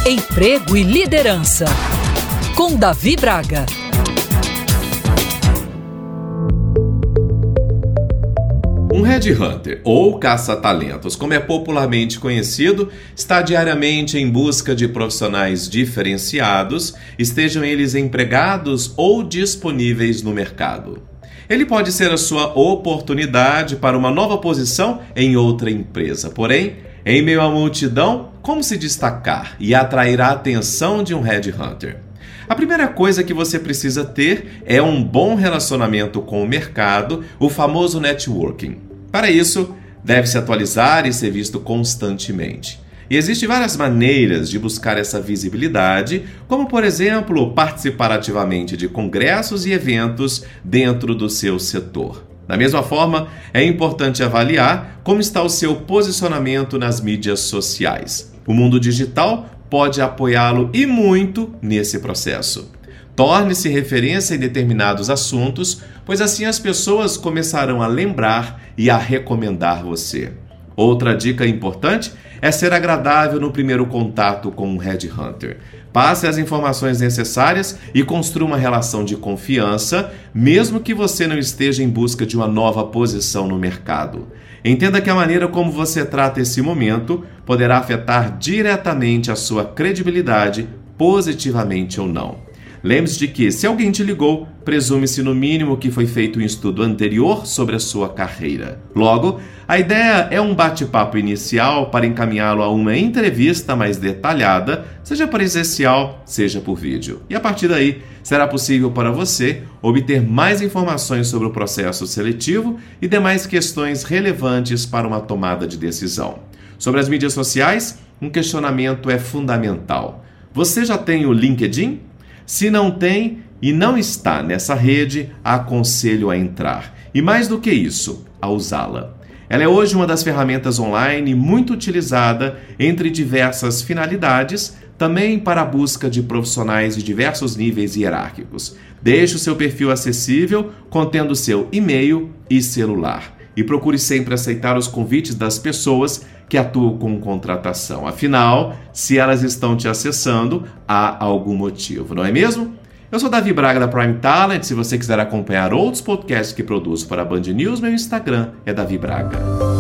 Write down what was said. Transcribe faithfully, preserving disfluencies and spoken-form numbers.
Emprego e Liderança, com Davi Braga. Um headhunter, ou caça-talentos, como é popularmente conhecido, está diariamente em busca de profissionais diferenciados, estejam eles empregados ou disponíveis no mercado. Ele pode ser a sua oportunidade para uma nova posição em outra empresa. Porém, em meio à multidão, como se destacar e atrair a atenção de um headhunter? A primeira coisa que você precisa ter é um bom relacionamento com o mercado, o famoso networking. Para isso, deve se atualizar e ser visto constantemente. E existem várias maneiras de buscar essa visibilidade, como, por exemplo, participar ativamente de congressos e eventos dentro do seu setor. Da mesma forma, é importante avaliar como está o seu posicionamento nas mídias sociais. O mundo digital pode apoiá-lo e muito nesse processo. Torne-se referência em determinados assuntos, pois assim as pessoas começarão a lembrar e a recomendar você. Outra dica importante é ser agradável no primeiro contato com um headhunter. Passe as informações necessárias e construa uma relação de confiança, mesmo que você não esteja em busca de uma nova posição no mercado. Entenda que a maneira como você trata esse momento poderá afetar diretamente a sua credibilidade, positivamente ou não. Lembre-se de que, se alguém te ligou, presume-se no mínimo que foi feito um estudo anterior sobre a sua carreira. Logo, a ideia é um bate-papo inicial para encaminhá-lo a uma entrevista mais detalhada, seja presencial, seja por vídeo. E a partir daí, será possível para você obter mais informações sobre o processo seletivo e demais questões relevantes para uma tomada de decisão. Sobre as mídias sociais, um questionamento é fundamental. Você já tem o LinkedIn? Se não tem e não está nessa rede, aconselho a entrar. E mais do que isso, a usá-la. Ela é hoje uma das ferramentas online muito utilizada entre diversas finalidades, também para a busca de profissionais de diversos níveis hierárquicos. Deixe o seu perfil acessível, contendo seu e-mail e celular. E procure sempre aceitar os convites das pessoas que atuam com contratação. Afinal, se elas estão te acessando, há algum motivo, não é mesmo? Eu sou Davi Braga da Prime Talent. Se você quiser acompanhar outros podcasts que produzo para a Band News, meu Instagram é Davi Braga.